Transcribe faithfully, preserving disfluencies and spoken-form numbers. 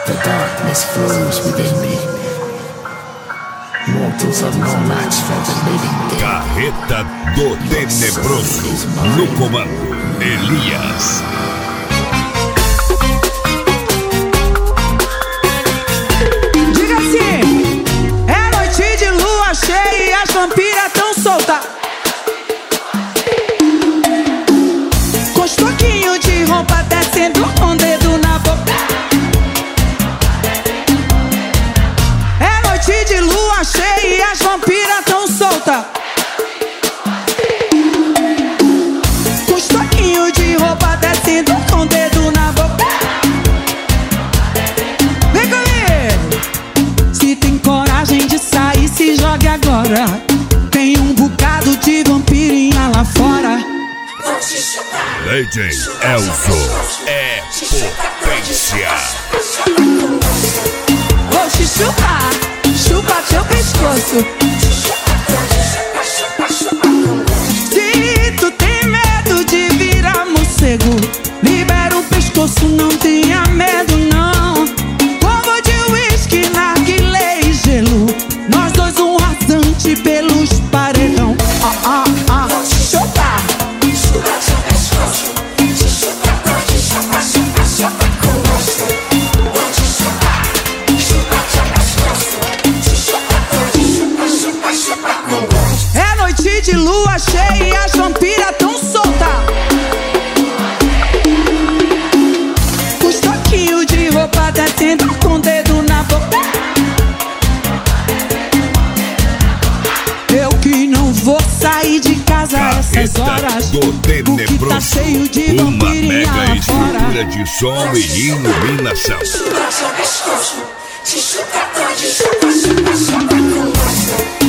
The darkness flows within me. Mortals are no match for the living dead. Carreta do Tenebroso. No comando, Elias. Diga assim: é noite de lua cheia e as vampiras tão soltas. Com os toquinhos de roupa descendo com o dedo na boca. É noite de lua cheia e as vampiras tão soltas. Com os toquinhos de roupa descendo com o dedo na boca. Vem comigo! Se tem coragem de sair, se jogue agora. Tem um bocado de vampirinha lá fora. D J Elzo é potência. Vou te chupar, chupa teu pescoço. Se tu tem medo de virar morcego, libera o pescoço, não tenha medo não. Combo de uísque, narguilé e gelo. Nós dois um rasante pelos paredão. Ah, ah, ah. Vou te chupar, chupa teu pescoço. Te chupar, pode chupar, chupar, chupar com gosto. Vou te chupar, chupa teu pescoço. Te chupar, pode chupar, chupar, chupar com gosto. É noite de lua cheia e as vampiras tão soltas. Os toquinhos de roupa descendo com o dedo na boca. Eu que não vou sair de casa essas horas, do porque tá cheio de Uma vampirinha mega lá estrutura fora. de som e iluminação. Chupa seu pescoço, te chupa, pode chupar, chupa, chupa com gosto.